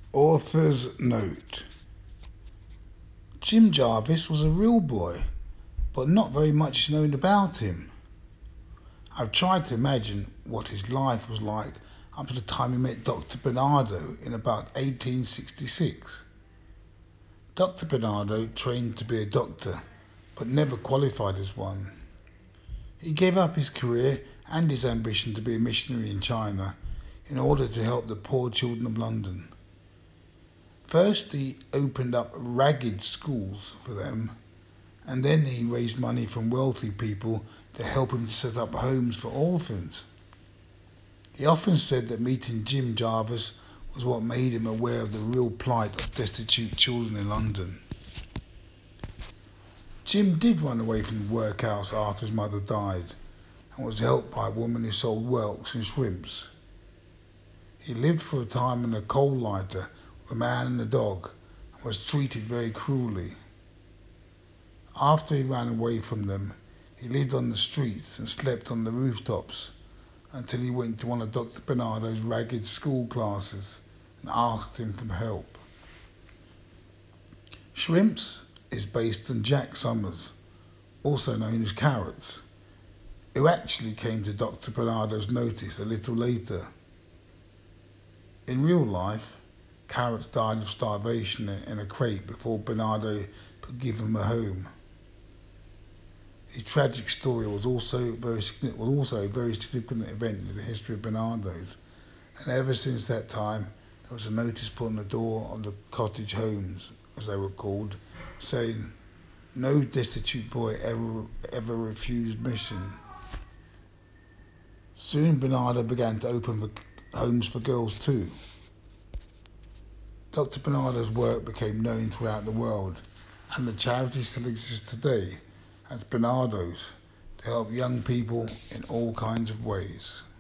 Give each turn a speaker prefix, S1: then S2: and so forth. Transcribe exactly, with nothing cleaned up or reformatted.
S1: Author's note: Jim Jarvis was a real boy, but not very much is known about him. I've tried to imagine what his life was like up to the time he met Doctor Barnardo in about eighteen sixty-six. Doctor Barnardo trained to be a doctor, but never qualified as one. He gave up his career and his ambition to be a missionary in China in order to help the poor children of London. First he opened up ragged schools for them, and then he raised money from wealthy people to help him to set up homes for orphans. He often said that meeting Jim Jarvis was what made him aware of the real plight of destitute children in London. Jim did run away from the workhouse after his mother died and was helped by a woman who sold whelks and shrimps. He lived for a time in a coal lighter with a man and a dog and was treated very cruelly. After he ran away from them, he lived on the streets and slept on the rooftops until he went to one of Doctor Barnardo's ragged school classes and asked him for help. Shrimps is based on Jack Summers, also known as Carrots, who actually came to Doctor Barnardo's notice a little later. In real life, Carrots died of starvation in a crate before Barnardo could give him a home. His tragic story was also, very, was also a very significant event in the history of Barnardo's, and ever since that time there was a notice put on the door of the cottage homes, as they were called, saying, "No destitute boy ever ever refused mission." Soon Barnardo began to open homes for girls too. Doctor Barnardo's work became known throughout the world, and the charity still exists today as Barnardo's to help young people in all kinds of ways.